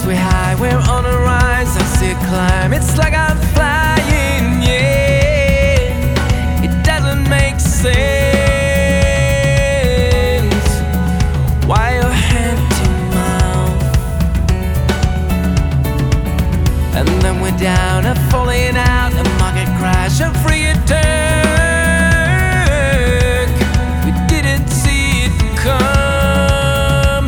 we're high, we're on a rise. I see it climb, it's like I'm flying, yeah. It doesn't make sense why you're hand to mouth, and then we're down and falling out.